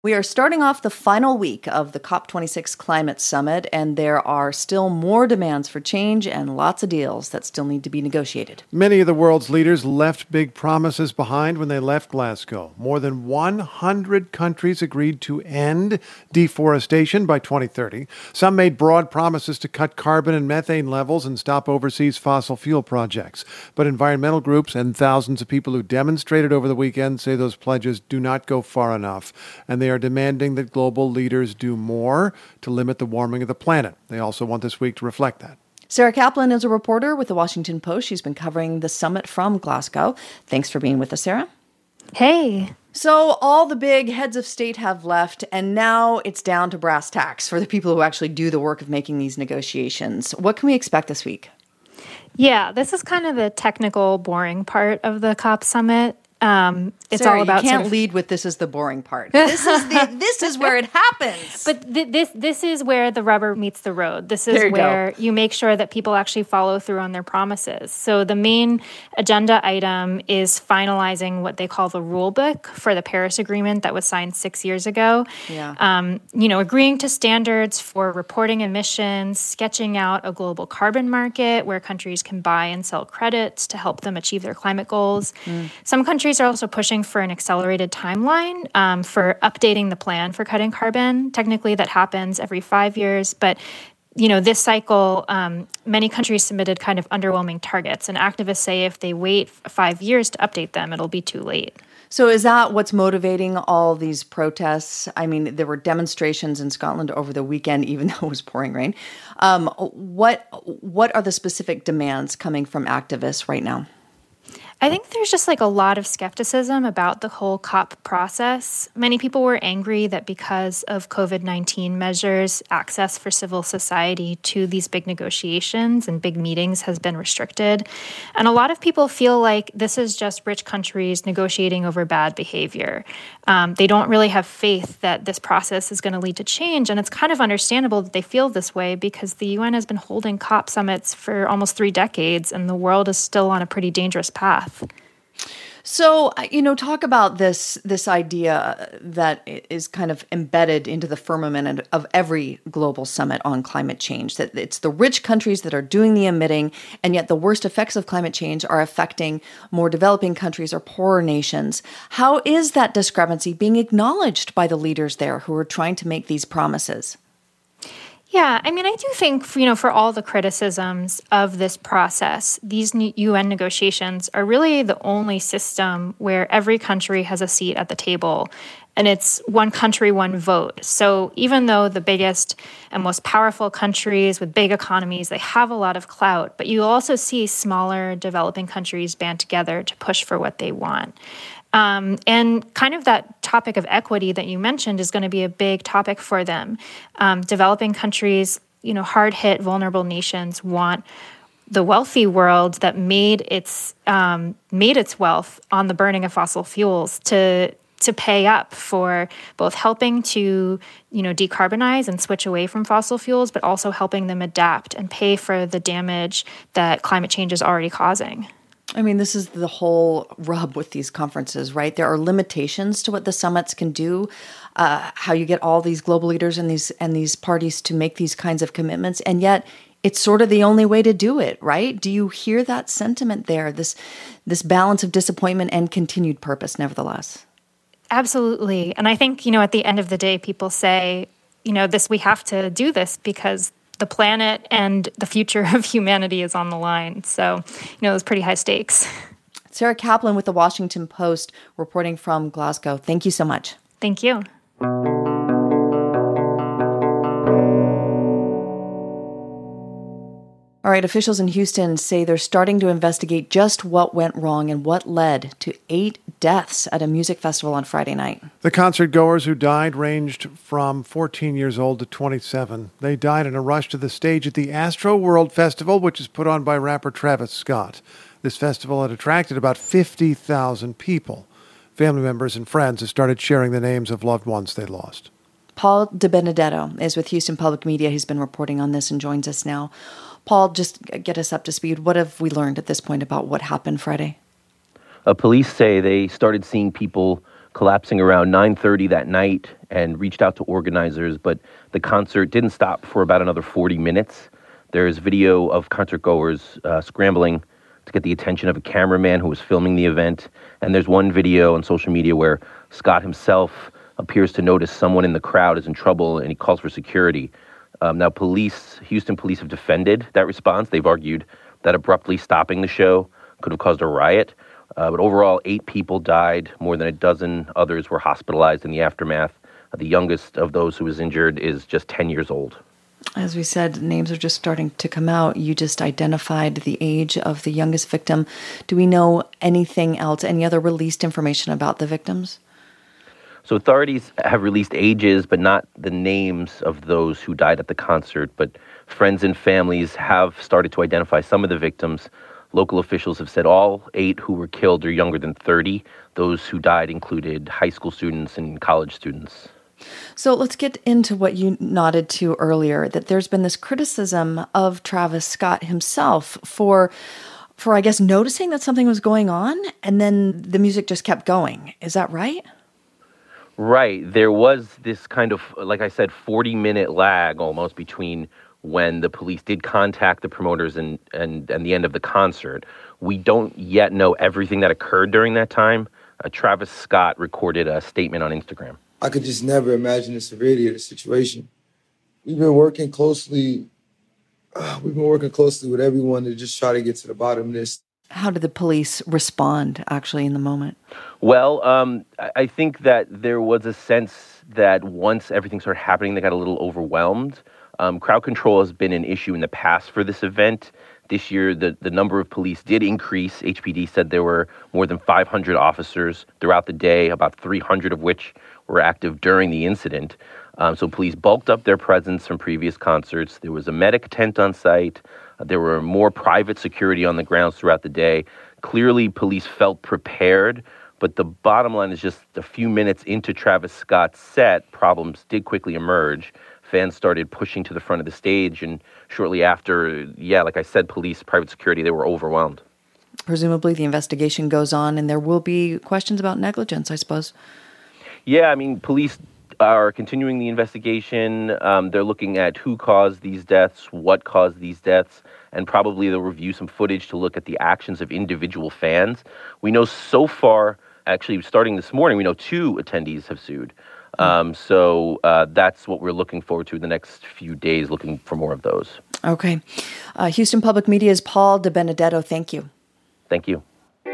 We are starting off the final week of the COP26 Climate Summit, and there are still more demands for change and lots of deals that still need to be negotiated. Many of the world's leaders left big promises behind when they left Glasgow. More than 100 countries agreed to end deforestation by 2030. Some made broad promises to cut carbon and methane levels and stop overseas fossil fuel projects. But environmental groups and thousands of people who demonstrated over the weekend say those pledges do not go far enough, and they are demanding that global leaders do more to limit the warming of the planet. They also want this week to reflect that. Sarah Kaplan is a reporter with The Washington Post. She's been covering the summit from Glasgow. Thanks for being with us, Sarah. Hey. So all the big heads of state have left, and now it's down to brass tacks for the people who actually do the work of making these negotiations. What can we expect this week? Yeah, this is kind of the technical, boring part of the COP summit. It's Sarah, all about you can't lead with "this is the boring part." This is where it happens. But this is where the rubber meets the road. This is where you make sure that people actually follow through on their promises. So the main agenda item is finalizing what they call the rule book for the Paris Agreement that was signed 6 years ago. Yeah. Agreeing to standards for reporting emissions, sketching out a global carbon market where countries can buy and sell credits to help them achieve their climate goals. Some countries are also pushing for an accelerated timeline for updating the plan for cutting carbon. Technically, that happens every 5 years, but this cycle, many countries submitted kind of underwhelming targets, and activists say if they wait 5 years to update them, it'll be too late. So is that what's motivating all these protests? I mean, there were demonstrations in Scotland over the weekend, even though it was pouring rain. What are the specific demands coming from activists right now? I think there's just a lot of skepticism about the whole COP process. Many people were angry that because of COVID-19 measures, access for civil society to these big negotiations and big meetings has been restricted. And a lot of people feel like this is just rich countries negotiating over bad behavior. They don't really have faith that this process is going to lead to change. And it's kind of understandable that they feel this way because the UN has been holding COP summits for almost 3 decades, and the world is still on a pretty dangerous path. So, talk about this idea that is kind of embedded into the firmament of every global summit on climate change, that it's the rich countries that are doing the emitting, and yet the worst effects of climate change are affecting more developing countries or poorer nations. How is that discrepancy being acknowledged by the leaders there who are trying to make these promises? Yeah, I mean, I do think, for all the criticisms of this process, these UN negotiations are really the only system where every country has a seat at the table, and it's one country, one vote. So even though the biggest and most powerful countries with big economies, they have a lot of clout, but you also see smaller developing countries band together to push for what they want. And kind of that topic of equity that you mentioned is going to be a big topic for them. Developing countries, hard-hit, vulnerable nations want the wealthy world that made its wealth on the burning of fossil fuels to pay up for both helping to, decarbonize and switch away from fossil fuels, but also helping them adapt and pay for the damage that climate change is already causing. I mean, this is the whole rub with these conferences, right? There are limitations to what the summits can do, how you get all these global leaders and these parties to make these kinds of commitments, and yet it's sort of the only way to do it, right? Do you hear that sentiment there, this balance of disappointment and continued purpose, nevertheless? Absolutely. And I think, at the end of the day, people say, we have to do this because the planet and the future of humanity is on the line. So, it's pretty high stakes. Sarah Kaplan with The Washington Post reporting from Glasgow. Thank you so much. Thank you. All right, officials in Houston say they're starting to investigate just what went wrong and what led to 8 deaths at a music festival on Friday night. The concert-goers who died ranged from 14 years old to 27. They died in a rush to the stage at the Astro World Festival, which is put on by rapper Travis Scott. This festival had attracted about 50,000 people. Family members and friends have started sharing the names of loved ones they lost. Paul DeBenedetto is with Houston Public Media. He's been reporting on this and joins us now. Paul, just get us up to speed. What have we learned at this point about what happened Friday? Police say they started seeing people collapsing around 9:30 that night, and reached out to organizers, but the concert didn't stop for about another 40 minutes. There's video of concert goers scrambling to get the attention of a cameraman who was filming the event. And there's one video on social media where Scott himself appears to notice someone in the crowd is in trouble, and he calls for security. Now, Houston police have defended that response. They've argued that abruptly stopping the show could have caused a riot. But overall, 8 people died. More than a dozen others were hospitalized in the aftermath. The youngest of those who was injured is just 10 years old. As we said, names are just starting to come out. You just identified the age of the youngest victim. Do we know anything else, any other released information about the victims? So authorities have released ages, but not the names of those who died at the concert. But friends and families have started to identify some of the victims. Local officials have said all 8 who were killed are younger than 30. Those who died included high school students and college students. So let's get into what you nodded to earlier, that there's been this criticism of Travis Scott himself for I guess, noticing that something was going on, and then the music just kept going. Is that right? Right. There was this kind of, like I said, 40-minute lag almost between when the police did contact the promoters and the end of the concert. We don't yet know everything that occurred during that time. Travis Scott recorded a statement on Instagram. I could just never imagine the severity of the situation. We've been working closely with everyone to just try to get to the bottom of this. How did the police respond, actually, in the moment? Well, I think that there was a sense that once everything started happening, they got a little overwhelmed. Crowd control has been an issue in the past for this event. This year, the number of police did increase. HPD said there were more than 500 officers throughout the day, about 300 of which were active during the incident. So police bulked up their presence from previous concerts. There was a medic tent on site. There were more private security on the grounds throughout the day. Clearly, police felt prepared, but the bottom line is just a few minutes into Travis Scott's set, problems did quickly emerge. Fans started pushing to the front of the stage, and shortly after, like I said, police, private security, they were overwhelmed. Presumably the investigation goes on, and there will be questions about negligence, I suppose. Yeah, I mean, police are continuing the investigation. They're looking at who caused these deaths, what caused these deaths, and probably they'll review some footage to look at the actions of individual fans. We know so far, actually starting this morning, we know 2 attendees have sued. So that's what we're looking forward to the next few days, looking for more of those. Okay. Houston Public Media's Paul DeBenedetto, thank you. Thank you.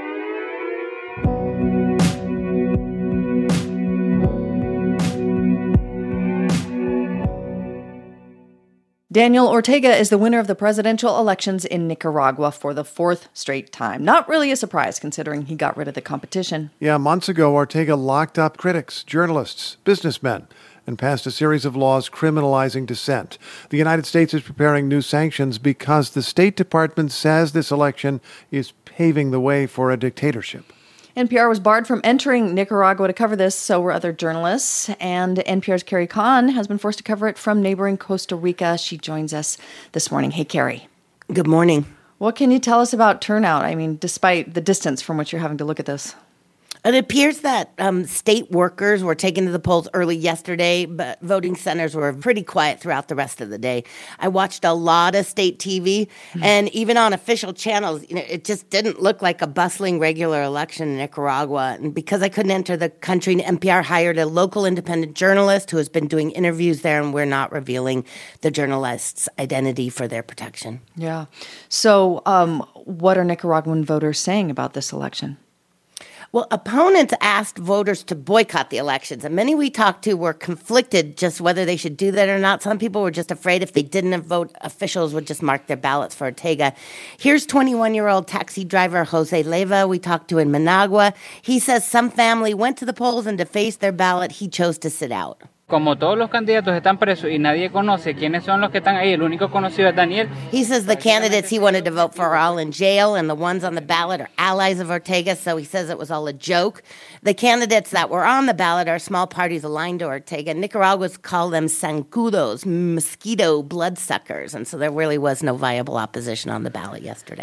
Daniel Ortega is the winner of the presidential elections in Nicaragua for the 4th straight time. Not really a surprise, considering he got rid of the competition. Yeah, months ago, Ortega locked up critics, journalists, businessmen, and passed a series of laws criminalizing dissent. The United States is preparing new sanctions because the State Department says this election is paving the way for a dictatorship. NPR was barred from entering Nicaragua to cover this, so were other journalists. And NPR's Carrie Kahn has been forced to cover it from neighboring Costa Rica. She joins us this morning. Hey, Carrie. Good morning. What can you tell us about turnout? I mean, despite the distance from which you're having to look at this. It appears that state workers were taken to the polls early yesterday, but voting centers were pretty quiet throughout the rest of the day. I watched a lot of state TV, and even on official channels, it just didn't look like a bustling regular election in Nicaragua. And because I couldn't enter the country, NPR hired a local independent journalist who has been doing interviews there, and we're not revealing the journalist's identity for their protection. Yeah. So what are Nicaraguan voters saying about this election? Well, opponents asked voters to boycott the elections, and many we talked to were conflicted just whether they should do that or not. Some people were just afraid if they didn't vote, officials would just mark their ballots for Ortega. Here's 21-year-old taxi driver Jose Leyva we talked to in Managua. He says some family went to the polls and to face their ballot, he chose to sit out. Como todos los candidatos están presos y nadie conoce quiénes son los que están ahí, el único conocido es Daniel. He says the candidates he wanted to vote for are all in jail, and the ones on the ballot are allies of Ortega, so he says it was all a joke. The candidates that were on the ballot are small parties aligned to Ortega. Nicaraguans call them zancudos, mosquito bloodsuckers, and so there really was no viable opposition on the ballot yesterday.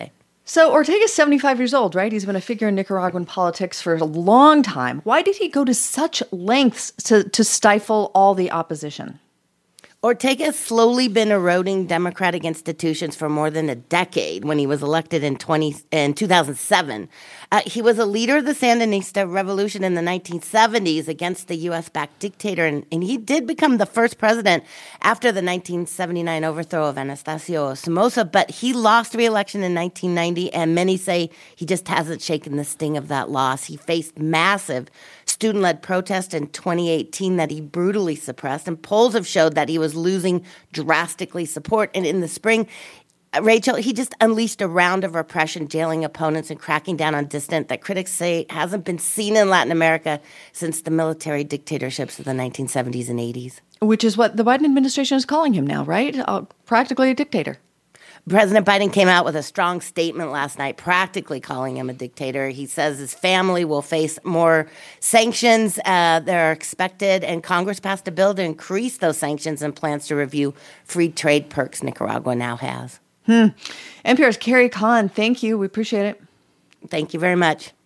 So Ortega's 75 years old, right? He's been a figure in Nicaraguan politics for a long time. Why did he go to such lengths to stifle all the opposition? Ortega has slowly been eroding democratic institutions for more than a decade. When he was elected in 2007, he was a leader of the Sandinista revolution in the 1970s against the U.S.-backed dictator, and he did become the first president after the 1979 overthrow of Anastasio Somoza, but he lost re-election in 1990, and many say he just hasn't shaken the sting of that loss. He faced massive student-led protest in 2018 that he brutally suppressed, and polls have showed that he was losing drastically support. And in the spring, Rachel, he just unleashed a round of repression, jailing opponents and cracking down on dissident that critics say hasn't been seen in Latin America since the military dictatorships of the 1970s and 80s. Which is what the Biden administration is calling him now, right? Practically a dictator. President Biden came out with a strong statement last night, practically calling him a dictator. He says his family will face more sanctions that are expected, and Congress passed a bill to increase those sanctions and plans to review free trade perks Nicaragua now has. NPR's Carrie Kahn, thank you. We appreciate it. Thank you very much.